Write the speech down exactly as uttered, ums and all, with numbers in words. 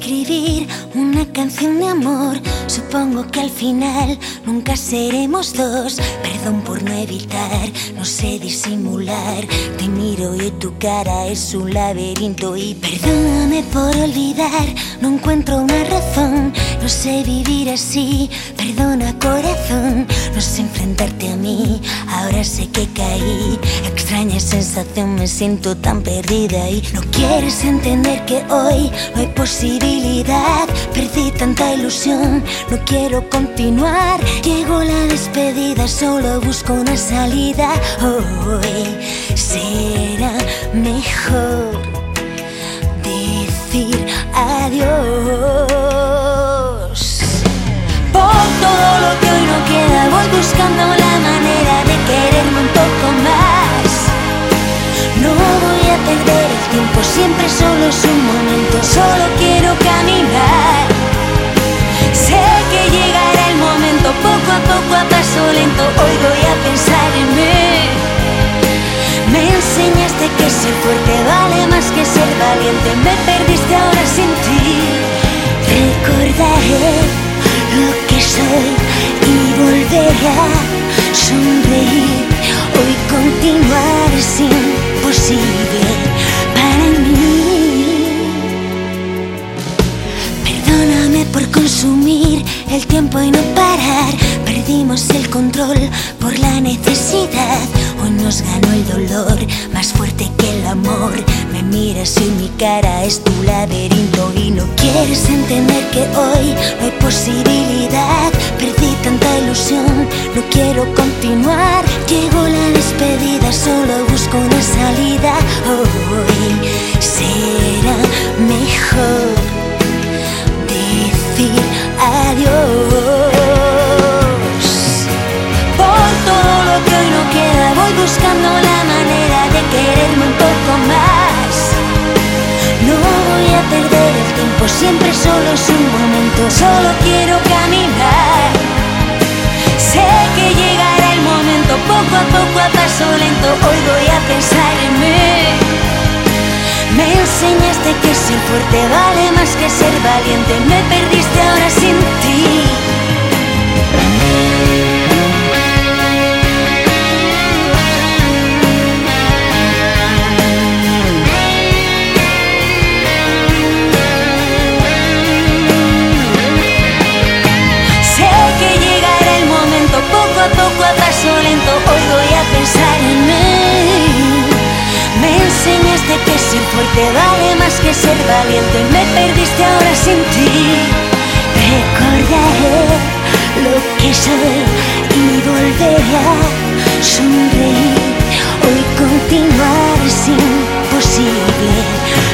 escribir una canción de amor. Supongo que al final nunca seremos dos. Perdón por no evitar, no sé disimular. Te miro y tu cara es un laberinto. Y perdóname por olvidar, no encuentro una razón. No sé vivir así, perdona corazón. No sé enfrentarte a mí, ahora sé que caí. Extraña sensación, me siento tan perdida. Y no quieres entender que hoy no hay posibilidad. Perdí tanta ilusión, no quiero continuar. Llegó la despedida, solo busco una salida. Hoy será mejor decir adiós. Por todo lo que hoy no queda, voy buscando la manera de quererme un poco más. No voy a perder el tiempo, siempre solo es un momento. Solo quiero caminar. Sé que llegará el momento, poco a poco, a paso lento. Hoy voy a pensar en mí. Me enseñaste que ser fuerte vale más que ser valiente. Me perdiste ahora sin ti. Recordaré lo que soy y volveré a sonreír. Hoy continuar es imposible para mí. Perdóname por consumir el tiempo y no parar. Perdimos el control por la necesidad. Hoy nos ganó el dolor, más fuerte que el amor. Me miras y mi cara es tu laberinto. Y no quieres entender que hoy no hay posibilidad. Perdí tanta ilusión, no quiero continuar. Llegó la despedida, solo busco una salida. Hoy será mejor decir adiós. Por todo lo que hoy no queda, voy buscando la manera de quererme un poco más. No voy a perder el tiempo, siempre solo es un momento. Solo quiero caminar. Sé que llegará el momento, poco a poco, a paso lento. Hoy voy a pensar en mí. Me enseñaste que ser fuerte vale más que ser valiente. Me perdiste ahora sin ti. Poco a poco, a paso lento, hoy voy a pensar en mí. Me enseñaste que ser fuerte vale más que ser valiente. Me perdiste ahora sin ti. Recordaré lo que soy y volveré a sonreír. Hoy continuar es imposible